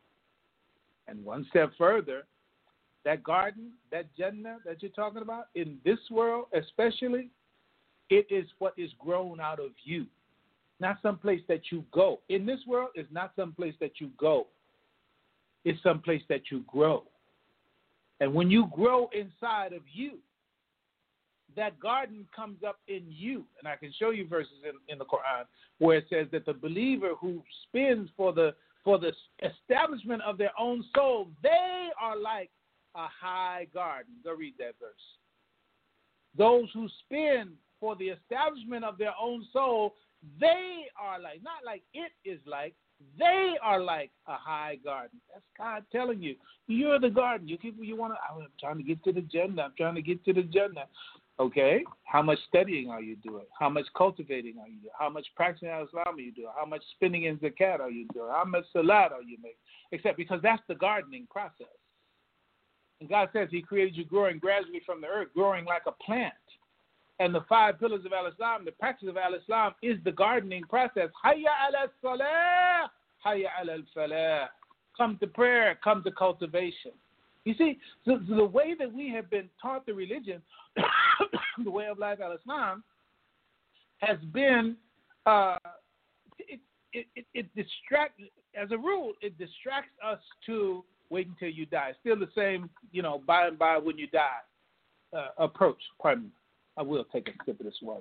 And one step further, that garden, that Jannah that you're talking about, in this world especially, it is what is grown out of you, not some place that you go. In this world, it's not some place that you go. It's some place that you grow. And when you grow inside of you, that garden comes up in you. And I can show you verses in the Quran where it says that the believer who spins for the establishment of their own soul, they are like a high garden. Go read that verse. Those who spin for the establishment of their own soul, they are like, not like it is like, they are like a high garden. That's God telling you, you're the garden. You want to, I'm trying to get to the Jannah. I'm trying to get to the Jannah. Okay, how much studying are you doing? How much cultivating are you doing? How much practicing Islam are you doing? How much spending in zakat are you doing? How much salat are you making? Except because that's the gardening process. And God says He created you growing gradually from the earth, growing like a plant. And the 5 pillars of Al-Islam, the practice of Al-Islam, is the gardening process. Hayya ala salah, hayya ala al-falah. Come to prayer, come to cultivation. You see, the way that we have been taught the religion, the way of life Al-Islam, has been, it distracts, as a rule, it distracts us to wait until you die. Still the same, by and by when you die approach. Pardon me. I will take a sip of this water.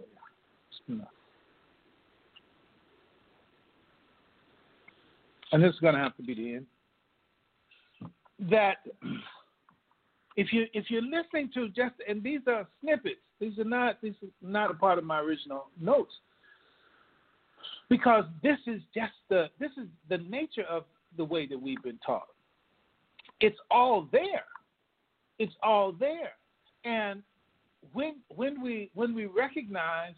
And this is going to have to be the end. That if you're listening to just, and these are snippets, this is not a part of my original notes, because this is the nature of the way that we've been taught. It's all there. It's all there. And when we recognize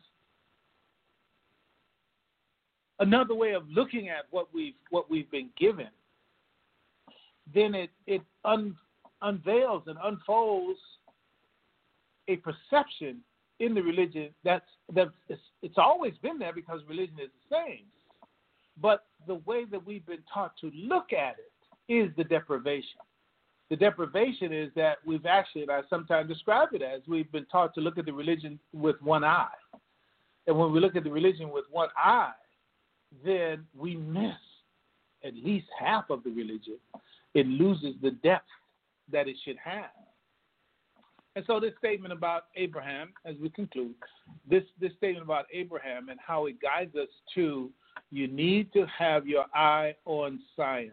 another way of looking at what we've been given, then it unveils and unfolds a perception in the religion that's it's always been there, because religion is the same. But the way that we've been taught to look at it is the deprivation. The deprivation is that we've actually, and I sometimes describe it as, we've been taught to look at the religion with one eye. And when we look at the religion with one eye, then we miss at least half of the religion. It loses the depth that it should have. And so this statement about Abraham, as we conclude, this statement about Abraham and how it guides us to, you need to have your eye on science.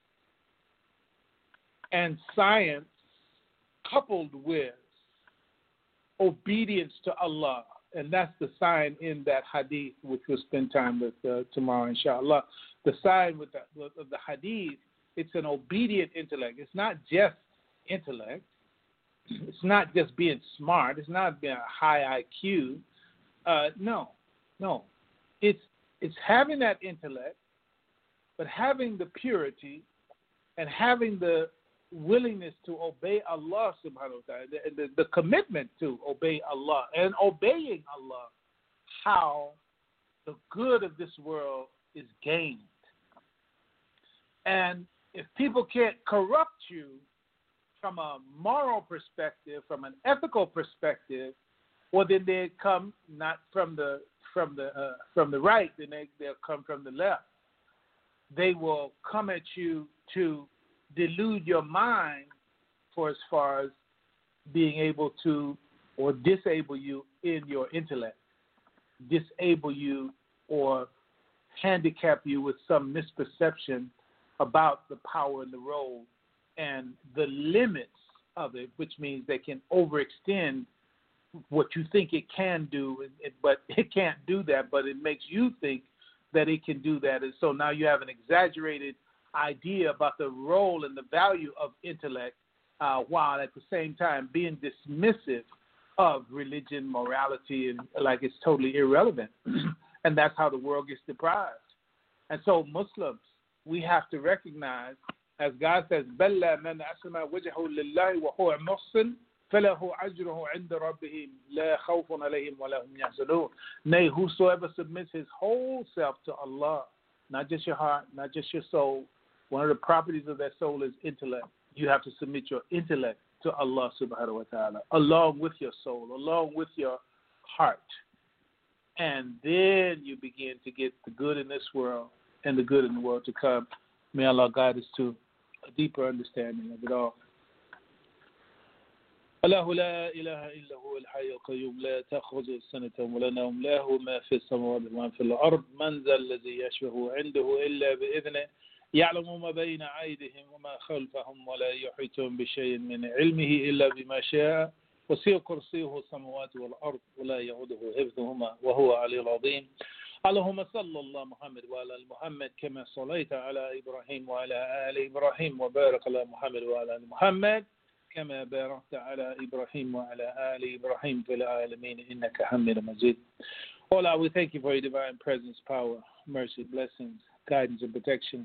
And science coupled with obedience to Allah. And that's the sign in that hadith, which we'll spend time with tomorrow, inshallah. The sign with the hadith, it's an obedient intellect. It's not just intellect. It's not just being smart. It's not being a high IQ. No. It's having that intellect, but having the purity and having the willingness to obey Allah subhanahu wa ta'ala, the commitment to obey Allah and obeying Allah, how the good of this world is gained. And if people can't corrupt you from a moral perspective, from an ethical perspective, well, then they come not from from the right, then they'll come from the left. They will come at you to delude your mind for as far as being able to or disable you in your intellect, disable you or handicap you with some misperception about the power and the role and the limits of it, which means they can overextend what you think it can do, but it can't do that, but it makes you think that it can do that. And so now you have an exaggerated idea about the role and the value of intellect, while at the same time being dismissive of religion, morality, and like it's totally irrelevant. And that's how the world gets deprived. And so Muslims, we have to recognize, as God says, بَلَّا مَنْ أَسْلَمَ وَجْهَهُ لِلَّهِ وَهُوَ مُحْسِنٌ فَلَهُ أَجْرُهُ عِنْدَ رَبِّهِ لَا خَوْفٌ عَلَيْهِمْ وَلَا هُمْ يَحْزَنُونَ. Nay, whosoever submits his whole self to Allah, not just your heart, not just your soul. One of the properties of that soul is intellect. You have to submit your intellect to Allah subhanahu wa ta'ala, along with your soul, along with your heart. And then you begin to get the good in this world and the good in the world to come. May Allah guide us to a deeper understanding of it all. الله لا إله إلا هو الحي القيوم لا تأخذه سنة ولا نوم له ما في السماوات وما في الأرض من ذا الذي يشفع عنده إلا بإذنه يعلم ما بين أيديهم وما خلفهم ولا يحيطون بشيء من علمه إلا بما شاء وسع كرسيه السماوات والأرض ولا يعوده حفظهما وهو العلي العظيم. اللهم صل الله محمد وعلى محمد كما صليت على إبراهيم وعلى آل إبراهيم وبارك على محمد وعلى آل محمد كما باركت على إبراهيم وعلى آل إبراهيم في العالمين إنك حميد مجيد. Oh Allah, we thank you for your divine presence, power, mercy, blessings, guidance, and protection.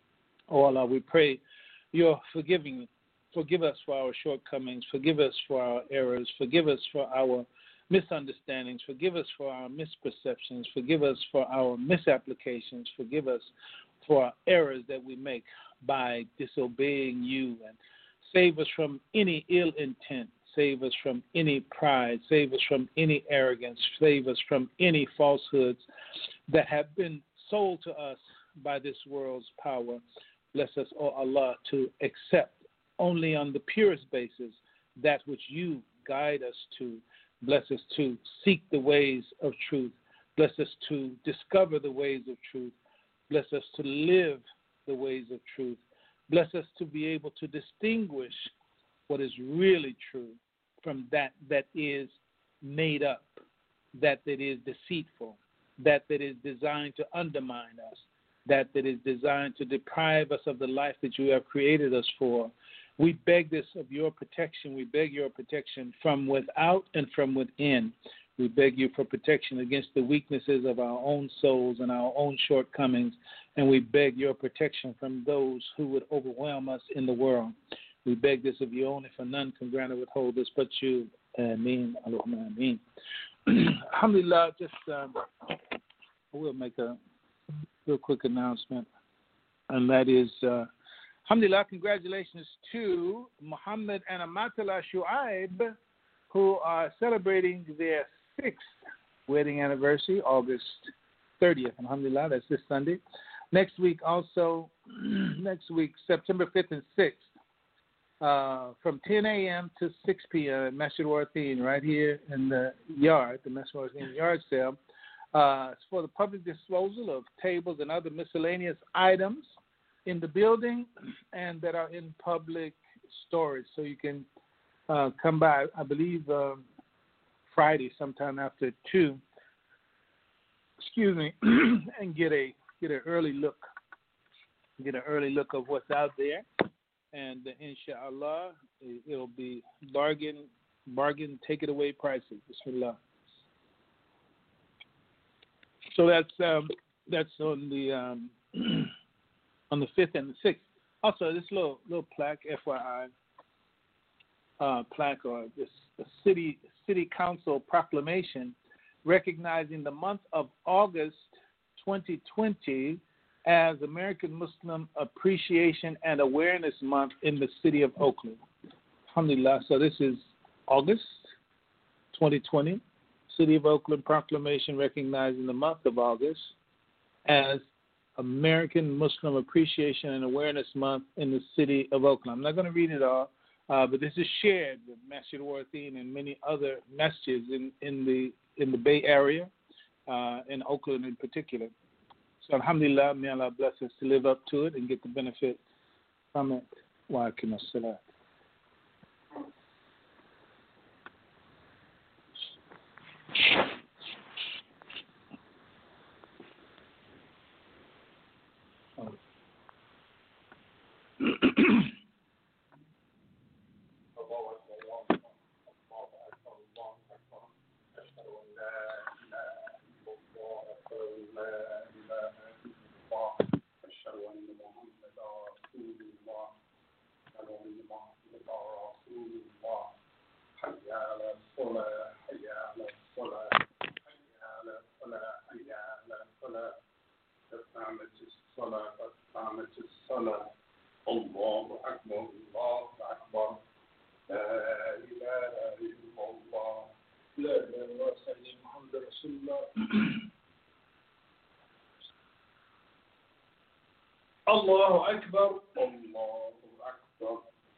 Oh Allah, we pray your forgiving. Forgive us for our shortcomings. Forgive us for our errors. Forgive us for our misunderstandings. Forgive us for our misperceptions. Forgive us for our misapplications. Forgive us for our errors that we make by disobeying you, and save us from any ill intent. Save us from any pride. Save us from any arrogance. Save us from any falsehoods that have been sold to us by this world's power. Bless us, O Allah, to accept only on the purest basis that which you guide us to. Bless us to seek the ways of truth. Bless us to discover the ways of truth. Bless us to live the ways of truth. Bless us to be able to distinguish what is really true from that is made up, that is deceitful, that is designed to undermine us, that is designed to deprive us of the life that you have created us for. We beg this of your protection. We beg your protection from without and from within. We beg you for protection against the weaknesses of our own souls and our own shortcomings, and we beg your protection from those who would overwhelm us in the world. We beg this of you only, for none can grant or withhold this but you. Ameen. Allahumma ameen. Alhamdulillah, we'll make a real quick announcement, and that is, alhamdulillah, congratulations to Muhammad and Amatullah Shuaib, who are celebrating their 6th wedding anniversary, August 30th. Alhamdulillah, that's this Sunday. Next week, September 5th and 6th, from 10 a.m. to 6 p.m. at Masjid Warathin, right here in the yard, the Masjid Warathin yard sale. It's for the public disposal of tables and other miscellaneous items in the building and that are in public storage. So you can come by, I believe, Friday sometime after 2, and get an early look. Get an early look of what's out there. And inshallah, it'll be bargain, take it away prices. Bismillah. So that's on the on the 5th and the 6th. Also, this little plaque, FYI, plaque, or this city council proclamation recognizing the month of August 2020 as American Muslim Appreciation and Awareness Month in the city of Oakland. Alhamdulillah. So this is August 2020. City of Oakland proclamation recognizing the month of August as American Muslim Appreciation and Awareness Month in the City of Oakland. I'm not going to read it all, but this is shared with Masjid Warathin and many other masjids in the Bay Area, in Oakland in particular. So alhamdulillah, may Allah bless us to live up to it and get the benefit from it. Wa aqimus salat. Allahu Akbar, Allahu Akbar.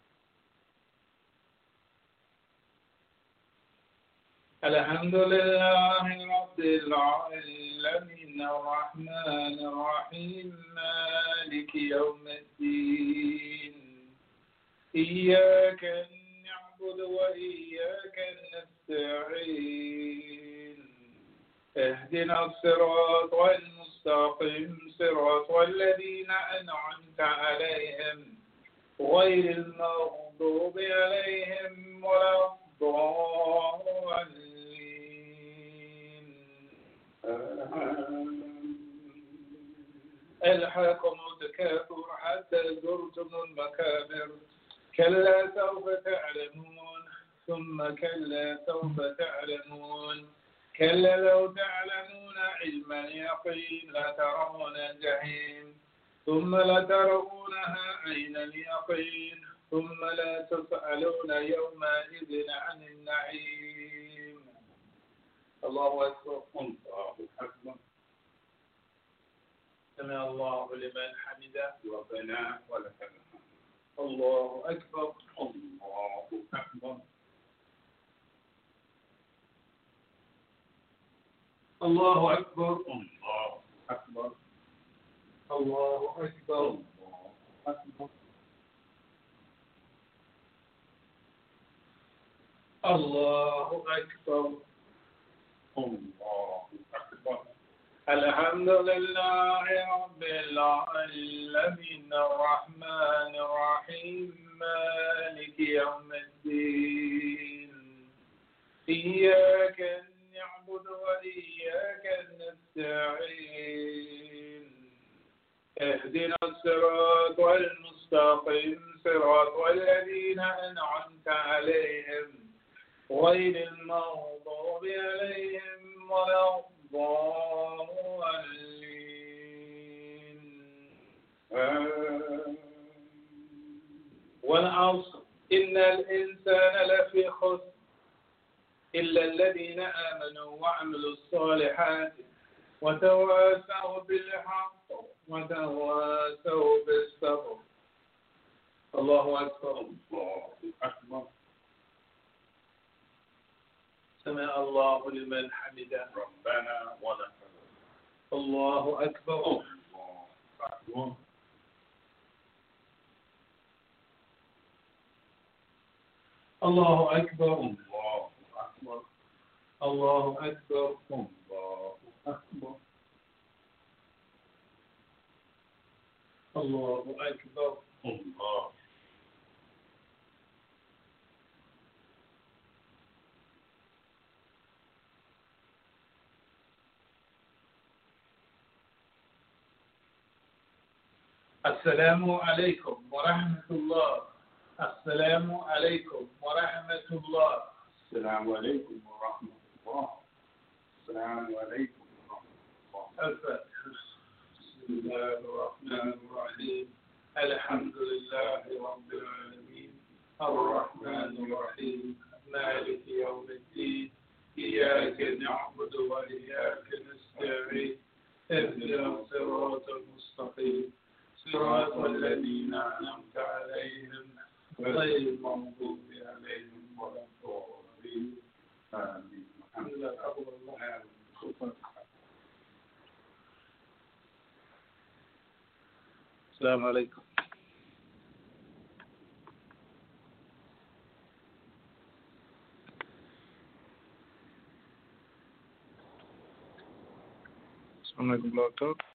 Alhamdulillahi Rabbil Alamin, Ar-Rahman Ar-Rahim, Maliki Yawmiddin. Iyyaka na'budu wa iyyaka nasta'in. اهدنا الصراط المستقيم صراط الذين أنعمت عليهم غير المغضوب عليهم ولا الضالين. ألهاكم التكاثر حتى زرتم المقابر كلا سوف تعلمون ثم كلا سوف تعلمون كلا لو تعلمون علم اليقين لترون الجحيم ثم لترونها عين اليقين ثم لا تسألون يومئذ عن النعيم. الله أكبر. الله أكبر. سمع الله لمن حمده ربنا ولك الحمد. الله أكبر. الله أكبر. الله أكبر. الله أكبر. الله أكبر. الله أكبر. الله أكبر. الحمد لله رب العالمين الرحمن الرحيم مالك يوم الدين إياك نعبد وإياك نستعين اهدنا الصراط المستقيم صراط الذين أنعمت عليهم غير المغضوب عليهم ولا الضالين. والعصر إن الإنسان لفي خسر إلا الذين آمنوا وعملوا الصالحات وتواصوا بالحق وتواصوا بالصبر. الله أكبر. الله أكبر. سمع الله لمن حمده ربنا ولك الحمد. الله أكبر. الله أكبر. الله أكبر. الله أكبر. الله أكبر. الله أكبر. الله أكبر. الله. السلام عليكم ورحمة الله. السلام عليكم ورحمة الله. السلام عليكم ورحمة الله. السلام عليكم ورحمة الله. الفاتحة. بسم الله الرحمن الرحيم. الحمد لله رب العالمين الرحمن الرحيم مالك يوم الدين إياك نعبد Assalamu alaikum. Assalamu alaikum, Blog Talk.